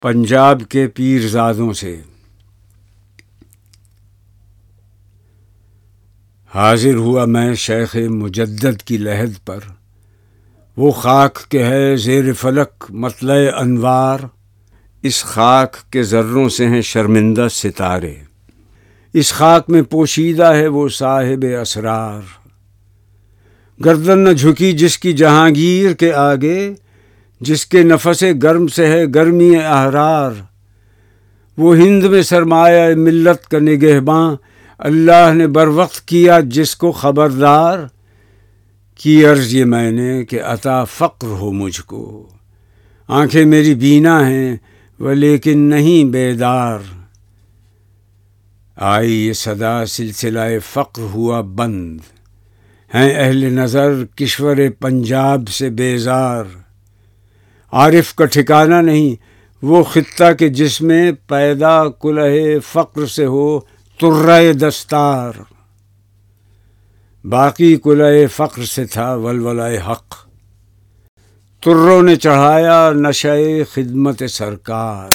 پنجاب کے پیرزادوں سے۔ حاضر ہوا میں شیخ مجدد کی لحد پر، وہ خاک کے ہے زیر فلک مطلع انوار، اس خاک کے ذروں سے ہیں شرمندہ ستارے، اس خاک میں پوشیدہ ہے وہ صاحب اسرار، گردن نہ جھکی جس کی جہانگیر کے آگے، جس کے نفس گرم سے ہے گرمی احرار، وہ ہند میں سرمایہ ملت کا نگہباں، اللہ نے بر وقت کیا جس کو خبردار، کی عرض یہ میں نے کہ عطا فقر ہو مجھ کو، آنکھیں میری بینا ہیں ولیکن نہیں بیدار، آئی یہ صدا سلسلہ فقر ہوا بند، ہیں اہل نظر کشور پنجاب سے بیزار، عارف کا ٹھکانہ نہیں وہ خطہ کہ جس میں پیدا کلہ فقر سے ہو طرۂ دستار، باقی کلہ فقر سے تھا ولولہ حق، طروں نے چڑھایا نشہ خدمت سرکار۔